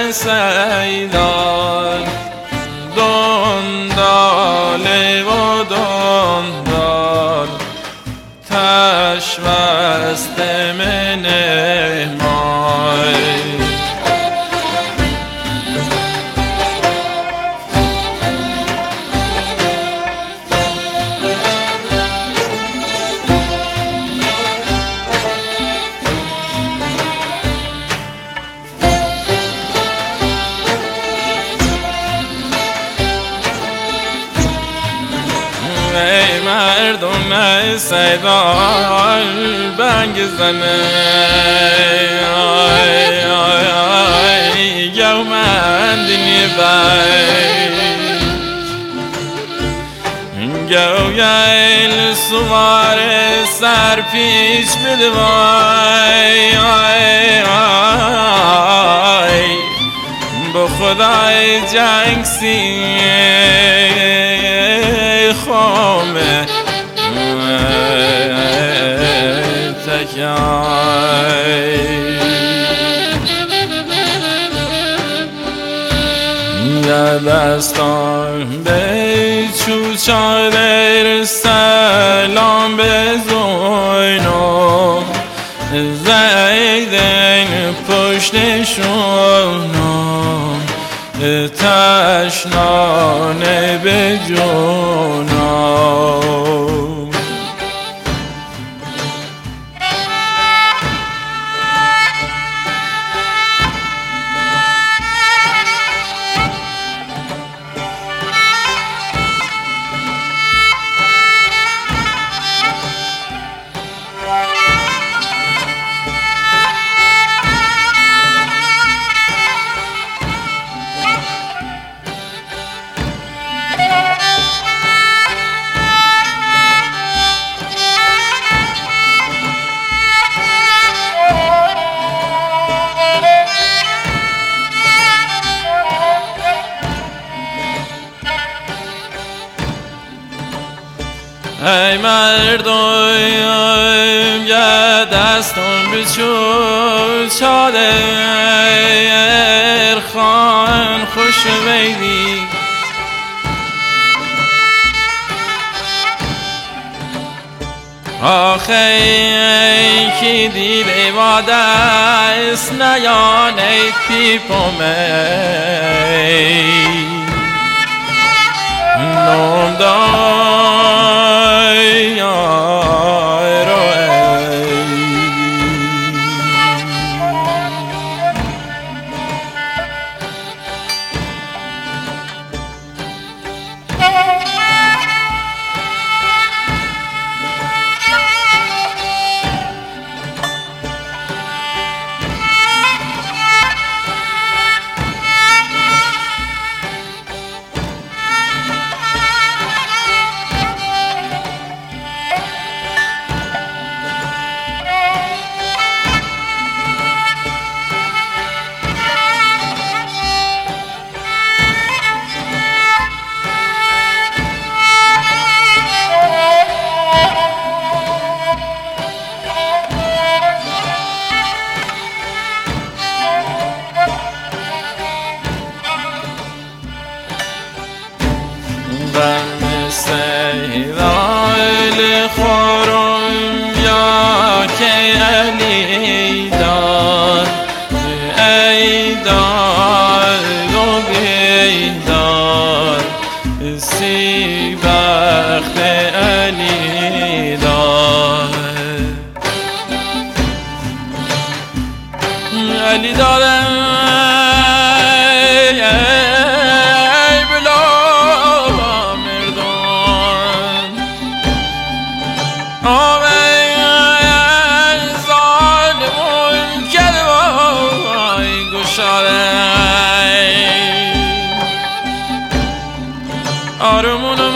سیدان دنداله و دندال تشوست من مای ای مردم ای سیدان بنگزنه آی آی آی گومندنی بای گویل سوار سر پیش بدوای آی آی با خدای جنگ سی خامه تکای یا دستان به چوچادر سلام به زوینو زیدن پشتشونو تشنانه به جونم ای مردم یه دستان بچو چادر خان خوش بیدی آخه کی دی بیواده است نیان ای پیپومه نام دای بند سیدال خورم یا که علی دار ای دار و بیدار سی بخت علی دار علی دارم آرمونم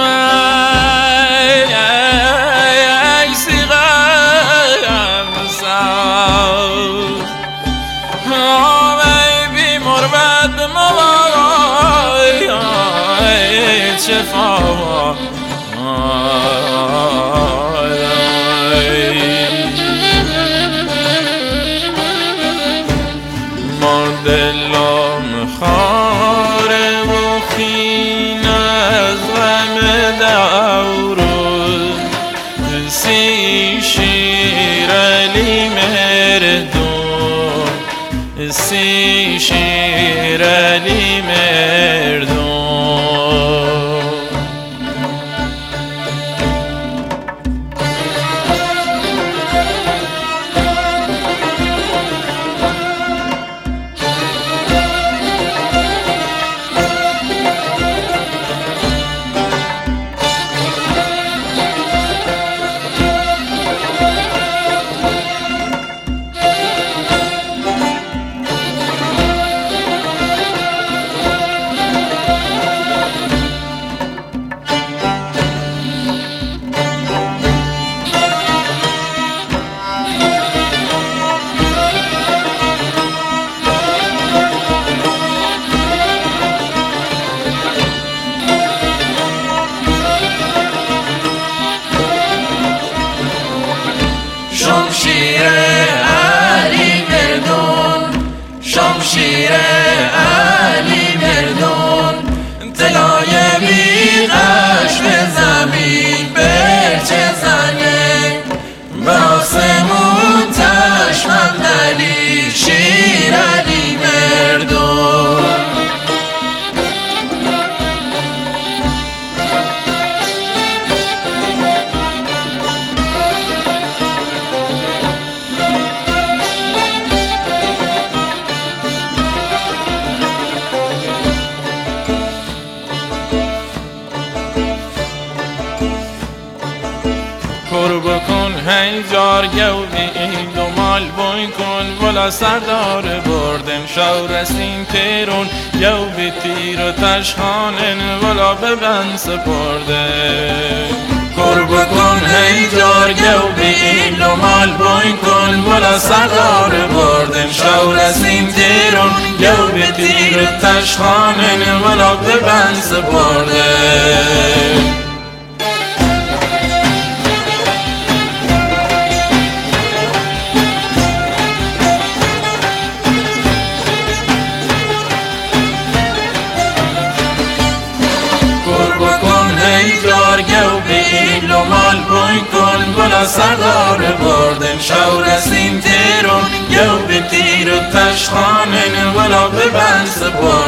ای سیغم ساز ای بیمار بد موای شفا ما دلم علی مردون. شمشیر علی مردون، شمشیر علی مردون، طلای بیغش به زمین برچه زنه، به آسمون تشمند علی شیر علی مردون. قرب کن هی جارگه و بید و مال بوی کن ولا سردار بردن شو رسیم تیرون یو بی تیر و تشخانن ولا ببن سپرده. قرب کن هی جارگه و بید و مال بوی کن ولا سردار بردن شو رسیم تیرون یو بی تیر و تشخانن ولا ببن سپرده. جارگه و بیل و مال بوی کن ولا سردار بردن شو رسیم تیرون یو به تیر و تشخانن ولا ببن سپرده.